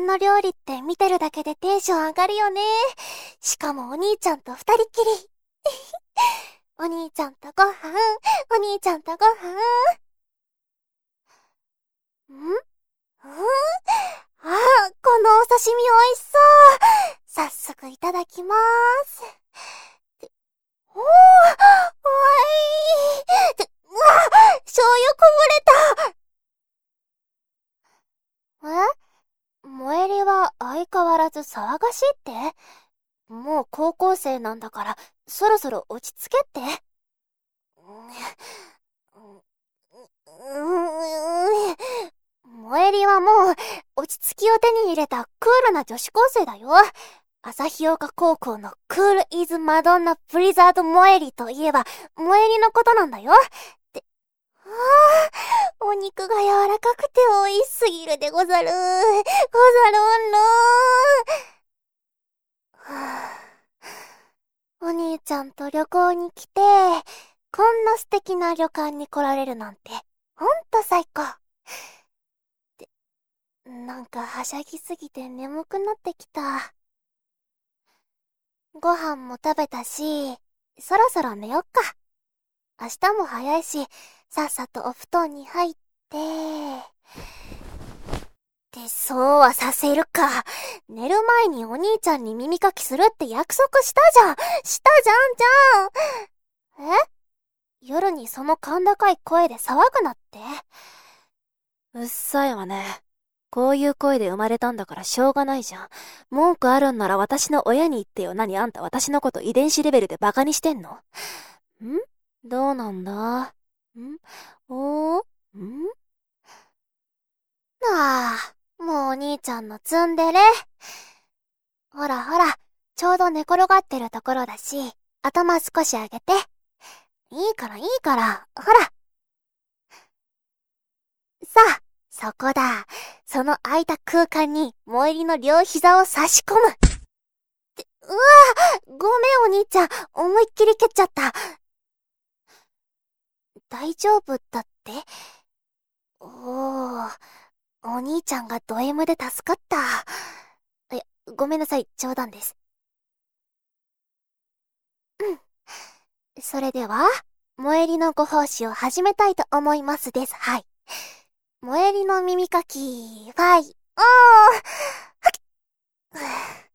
の料理って見てるだけでテンション上がるよね。しかもお兄ちゃんと二人きり。お兄ちゃんとご飯、お兄ちゃんとご飯。このお刺身美味しそう。早速いただきまーす。おー、醤油こぼれた。萌えりは相変わらず騒がしいって？もう高校生なんだから、そろそろ落ち着けって。萌えりはもう、落ち着きを手に入れたクールな女子高生だよ。旭岡高校のクールイズマドンナブリザード萌えりといえば、萌えりのことなんだよ。お肉が柔らかくて美味しすぎるでござる。ござるんの。お兄ちゃんと旅行に来て、こんな素敵な旅館に来られるなんて、ほんと最高。なんかはしゃぎすぎて眠くなってきた。ご飯も食べたし、そろそろ寝よっか。明日も早いし、さっさとお布団に入って、そうはさせるか。寝る前にお兄ちゃんに耳かきするって約束したじゃん。夜にその甲高い声で騒ぐなって。 うっさいわね。こういう声で生まれたんだからしょうがないじゃん。文句あるんなら私の親に言ってよ。何あんた私のこと遺伝子レベルでバカにしてんの？どうなんだ？おー？ もうお兄ちゃんのツンデレ。ほらほら、ちょうど寝転がってるところだし、頭少し上げて。いいから、ほら。さあ、そこだ。その空いた空間に、萌えりの両膝を差し込む。ごめんお兄ちゃん、思いっきり蹴っちゃった。大丈夫だって？お兄ちゃんがド M で助かった。ごめんなさい、冗談です。それでは、萌えりのご奉仕を始めたいと思いますです。はい。萌えりの耳かき、ファイ、はっ